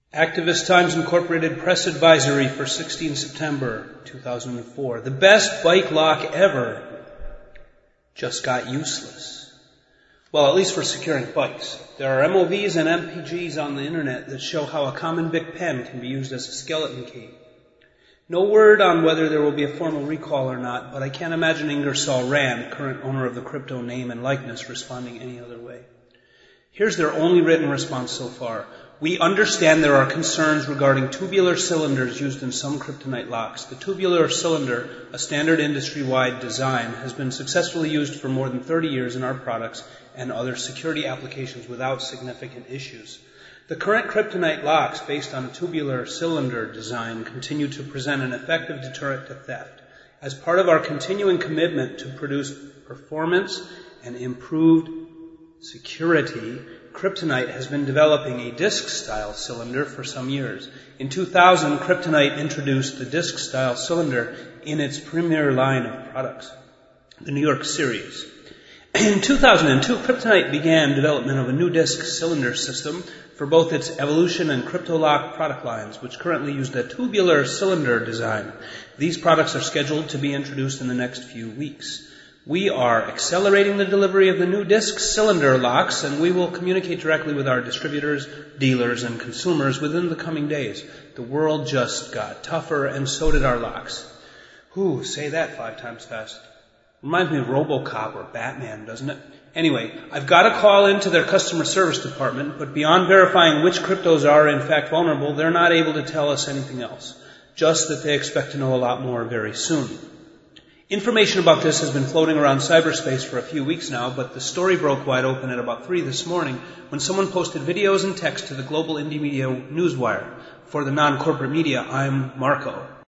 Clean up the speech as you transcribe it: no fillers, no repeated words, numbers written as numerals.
Activist Times Incorporated Press Advisory for 16 September 2004. The best bike lock ever just got useless. Well, at least for securing bikes. There are MOVs and MPGs on the internet that show how a common Bic pen can be used as a skeleton key. No word on whether there will be a formal recall or not, but I can't imagine Ingersoll Rand, current owner of the crypto name and likeness, responding any other way. Here's their only written response so far. We understand there are concerns regarding tubular cylinders used in some kryptonite locks. The tubular cylinder, a standard industry-wide design, has been successfully used for more than 30 years in our products and other security applications without significant issues. The current kryptonite locks, based on a tubular cylinder design, continue to present an effective deterrent to theft. As part of our continuing commitment to produce performance and improved security, Kryptonite has been developing a disc-style cylinder for some years. In 2000, Kryptonite introduced the disc-style cylinder in its premier line of products, the New York series. In 2002, Kryptonite began development of a new disc cylinder system for both its Evolution and CryptoLock product lines, which currently use the tubular cylinder design. These products are scheduled to be introduced in the next few weeks. We are accelerating the delivery of the new disc cylinder locks, and we will communicate directly with our distributors, dealers, and consumers within the coming days. The world just got tougher, and so did our locks. Whew, say that 5 times fast. Reminds me of RoboCop or Batman, doesn't it? Anyway, I've got to call into their customer service department, but beyond verifying which cryptos are in fact vulnerable, they're not able to tell us anything else. Just that they expect to know a lot more very soon. Information about this has been floating around cyberspace for a few weeks now, but the story broke wide open at about 3 this morning when someone posted videos and text to the global indie media Newswire. For the non-corporate media, I'm Marco.